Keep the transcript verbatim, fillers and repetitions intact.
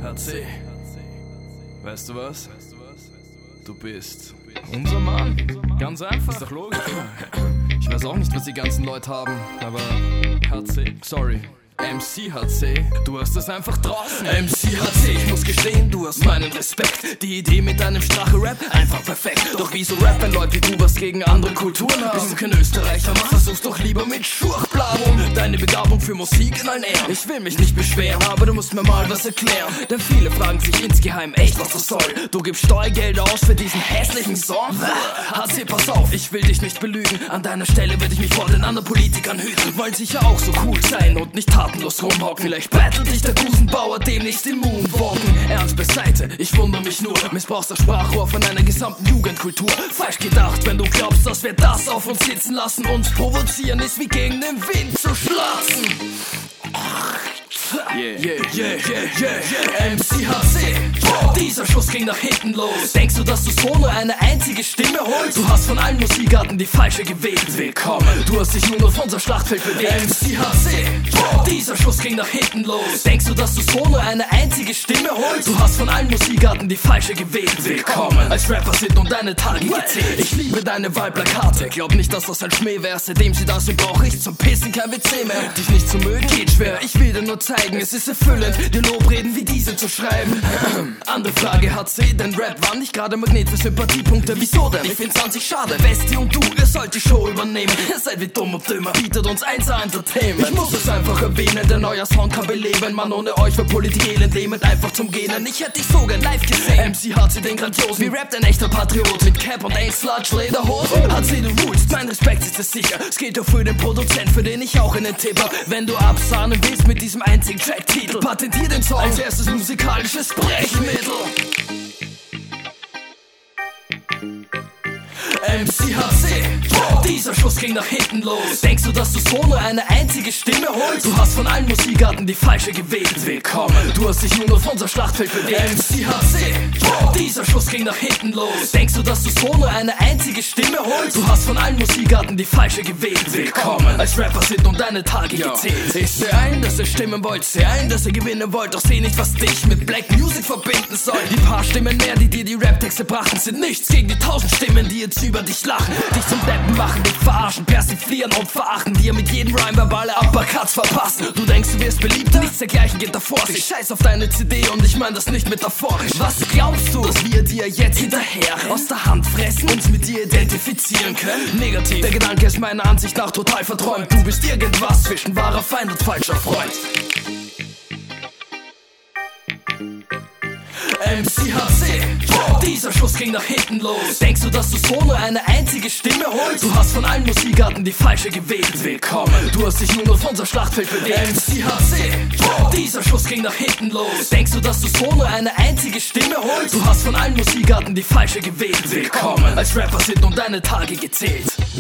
H C. Weißt du was? Du bist unser Mann. Ganz einfach. Ist doch logisch. Ich weiß auch nicht, was die ganzen Leute haben, aber H C, sorry. M C H C, du hast es einfach draußen. M C H C, ich muss gestehen, du hast meinen Respekt. Die Idee mit deinem Strache-Rap, einfach perfekt. Doch wieso rappen Leute wie du was gegen andere Kulturen haben? Bist du kein Österreicher, Mann? Versuch's doch lieber mit Schurchbladung. Deine Begabung für Musik in allen Ehren. Ich will mich nicht beschweren, aber du musst mir mal was erklären. Denn viele fragen sich insgeheim echt, was das soll. Du gibst Steuergelder aus für diesen hässlichen Song? H C, pass auf, ich will dich nicht belügen. An deiner Stelle würde ich mich vor den anderen Politikern hüten. Wollen sicher auch so cool sein und nicht taten rumhocken. Vielleicht battelt dich der Gusenbauer demnächst im Moonwalken. Ernst beiseite, ich wundere mich nur. Missbrauchst das Sprachrohr von einer gesamten Jugendkultur. Falsch gedacht, wenn du glaubst, dass wir das auf uns sitzen lassen. Uns provozieren ist wie gegen den Wind zu schlatzen. Yeah, yeah, yeah, yeah, yeah, M C H C, oh, dieser Schuss ging nach hinten los. Denkst du, dass du so nur eine einzige Stimme holst? Du hast von allen Musikarten die falsche gewählt. Willkommen, du hast dich nur auf unser Schlachtfeld bewegt. M C H C, oh, dieser Schuss ging nach hinten los. Denkst du, dass du so nur eine einzige Stimme holst? Du hast von allen Musikarten die falsche gewählt. Willkommen, als Rapper sind nun deine Tage gezählt. Ich liebe deine Wahlplakate, glaub nicht, dass das ein Schmäh wäre. Seitdem sie da sind, brauch ich zum Pissen kein W C mehr. Dich nicht zu mögen geht schwer, ich will dir nur zeigen, es ist erfüllend, dir Lobreden wie diese zu schreiben. Andere Frage, H C, denn Rap war nicht gerade Magnet für Sympathiepunkte. Wieso denn? Ich find's an sich schade. Westi und du, ihr sollt die Show übernehmen. Ihr seid wie dumm und dümmer, bietet uns eins Entertainment. Ich muss es einfach erwähnen, der neue Sound kann beleben. Mann, ohne euch für Politik elend, lehmet einfach zum Genen. Ich hätte dich so gern live gesehen. M C H C, den Grandiosen, wie rappt ein echter Patriot. Mit Cap und ein Sludge Lederhosen. H C, du rulst, mein Respekt ist es sicher. Es geht doch für den Produzent, für den ich auch in den Tipp hab. Wenn du absahnen willst mit diesem einzigen Track-Titel, patentier den Song als erstes musikalisches Brechmittel. M C H C, oh, dieser Schuss ging nach hinten los. Denkst du, dass du so nur eine einzige Stimme holst? Du hast von allen Musikarten die falsche gewählt. Willkommen, du hast dich nur auf unser Schlachtfeld bewegt. M C H C, oh, dieser Schuss ging nach hinten los. Denkst du, dass du so nur eine einzige Stimme holst? Du hast von allen Musikarten die falsche gewählt. Willkommen, als Rapper sind nun deine Tage Yo. gezählt. Ich seh ein, dass ihr stimmen wollt, seh ein, dass ihr gewinnen wollt. Doch seh nicht, was dich mit Black Music verbinden soll. Die paar Stimmen mehr, die dir die Rap-Texte brachten, sind nichts gegen die tausend Stimmen, die jetzt über dich lachen, dich zum Deppen machen, dich verarschen, persiflieren und verachten, dir mit jedem Rhyme verbale Uppercuts verpassen. Du denkst, du wirst beliebter? Nichts dergleichen geht davor sich. Scheiß auf deine C D und ich mein das nicht metaphorisch. Was glaubst du, dass wir dir jetzt hinterher aus der Hand fressen, uns mit dir identifizieren können? Negativ, der Gedanke ist meiner Ansicht nach total verträumt. Du bist irgendwas zwischen wahrer Feind und falscher Freund. M C H C, oh, dieser Schuss ging nach hinten los. Denkst du, dass du so nur eine einzige Stimme holst? Du hast von allen Musikarten die falsche gewählt. Willkommen, du hast dich nur auf unser Schlachtfeld bewegt. M C H C, oh, dieser Schuss ging nach hinten los. Denkst du, dass du so nur eine einzige Stimme holst? Du hast von allen Musikarten die falsche gewählt. Willkommen, als Rapper sind nun deine Tage gezählt.